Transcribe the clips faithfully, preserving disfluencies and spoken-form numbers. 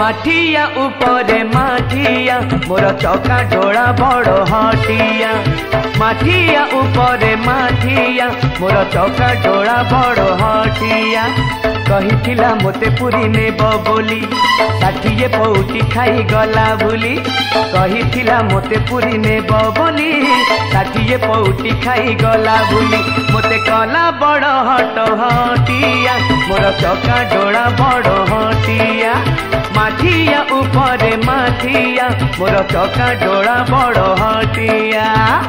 माठिया उपरे माठिया मोर चका डोला बड़ हटिया। माठिया उपरे माठिया मोर चका डोला बड़ हटिया। कहिथिला मोते पुरी नेब बोली षाठिए पौटी खाई गला बुली। कहिथिला मोते पुरी नेब बोली षाठिए पौटी खाई गला बुली। मोते कला बड़ हट हटिया मोर चका डोला बड़ हटिया। माठिया उपरे माठिया मोर चका डोला बड़ हटिया।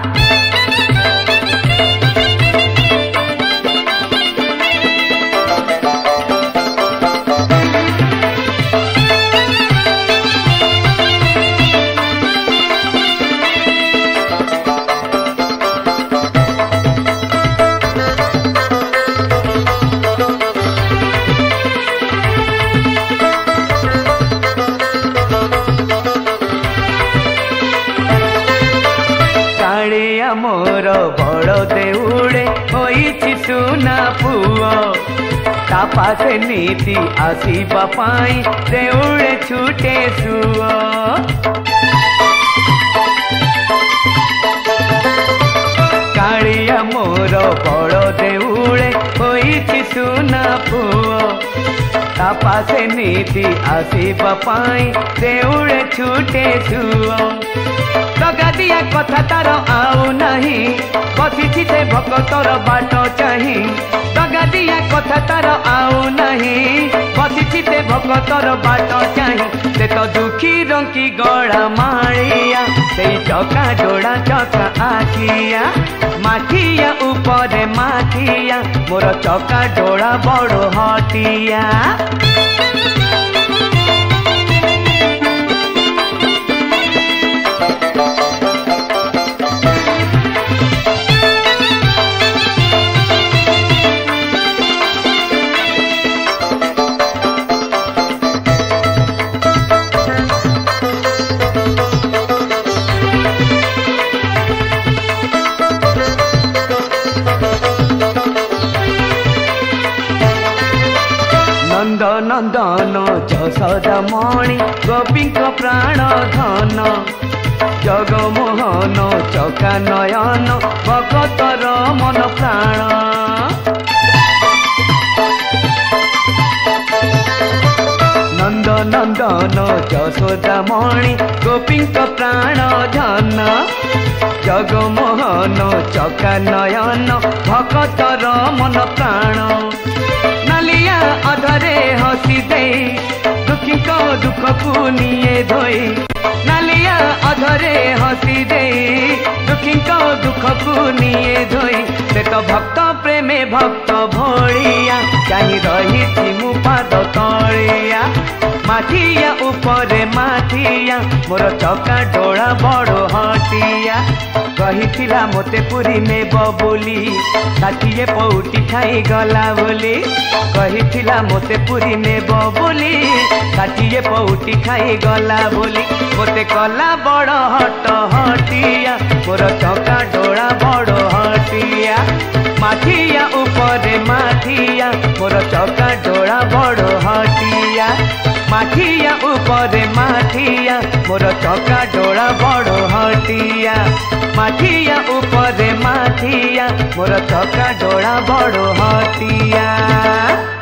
मोर बड़ देउड़े होइछि सुना पुओ ता पासे नीति आसीबा पाई देउड़े छूटे सुओ। कालिया मोर बड़ देउड़े होइछि सुना पुओ ता पासे नीति आसीबा पाई देउड़े छूटे सुओ। जगा दिया कथा तार आउ नहीं बसिछि से भक्तर बाट चाही। जगा दिया कथा तार आउ नहीं बसिछि से भक्तर बाट चाही। से तो दुखी रंकी गड़ा मारिया से चका डोला चका आखिया। माठिया उपरे माठिया मोर चका डोला बड़ हटिया। नंद नंदन जशोदा मणि गोपी प्राण धन जगमोहन चका नयन भगतर मन प्राण। नंद नंदन जशोदा मणि गोपी प्राण धन जगमोहन चका नयन भगतर मन प्राण। नालिया अधरे हसी दे दुखी को दुख को निये धोई। नालिया अधरे हसी दे दुखी को दुख को निये धोई। से तो भक्त प्रेमे भक्त भोलिया चाही रही मु पाद तलिया। माठिया उपरे माठिया मोर चका डोला बड़ हटिया। कहिथिला मोते पुरी नेब बोली षाठिए पौटी खाई गला बोली। कहिथिला मोते पुरी नेब बोली षाठिए पौटी खाई गला बोली। मोते कला बड़ हट हटिया मोर चका डोला बड़ हटिया। माठिया उपरे माठिया मोर चका डोला बड़ हटिया। माठिया उपरे माठिया मोर चका डोला बड़ हटिया। माठिया उपरे माठिया मोर चका डोला बड़ हटिया।